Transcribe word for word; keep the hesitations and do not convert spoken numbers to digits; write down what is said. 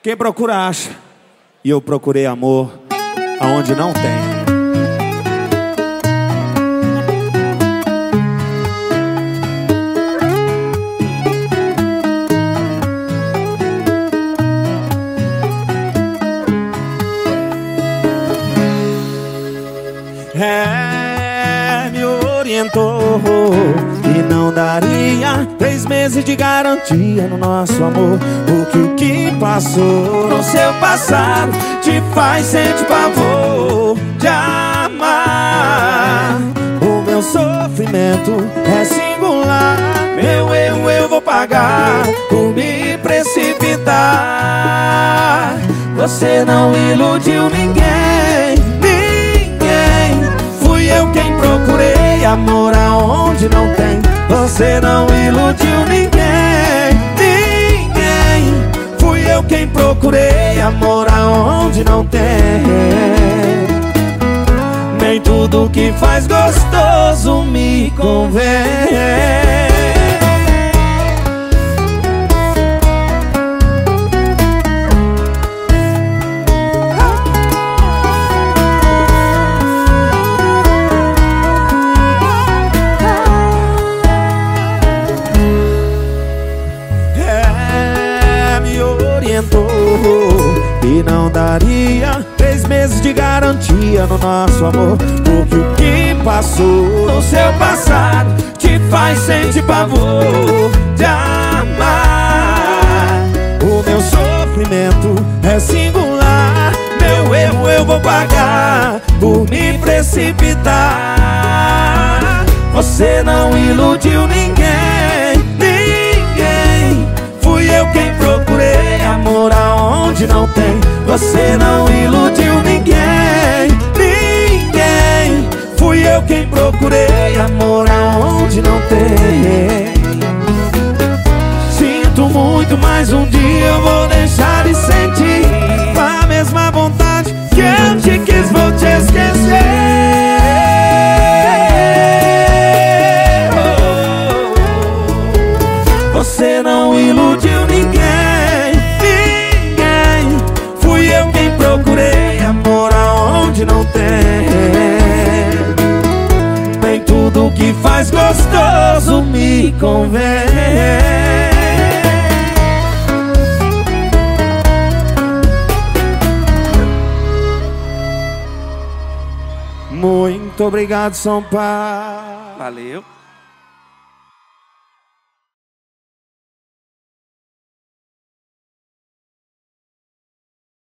Quem procura acha. E eu procurei amor aonde não tem. É, me orientou e não daria três meses de garantia no nosso amor. Porque o que passou no seu passado te faz sentir pavor de amar. O meu sofrimento é singular, meu erro eu vou pagar por me precipitar. Você não iludiu ninguém, eu quem procurei amor aonde não tem. Você não iludiu ninguém, ninguém. Fui eu quem procurei amor aonde não tem. Nem tudo que faz gostoso me convém. E não daria três meses de garantia no nosso amor. Porque o que passou no seu passado te faz sentir pavor de amar. O meu sofrimento é singular, meu erro eu vou pagar por me precipitar. Você não iludiu ninguém, ninguém. Fui eu quem procurei amor aonde não tem. Você não iludiu ninguém, ninguém. Fui eu quem procurei amor aonde não tem. Sinto muito, mas um dia eu vou deixar de sentir com a mesma vontade que eu te quis, vou te esquecer. Você não iludiu ninguém, procurei amor aonde não tem. Nem tudo que faz gostoso me convém. Muito obrigado, São Paulo. Valeu.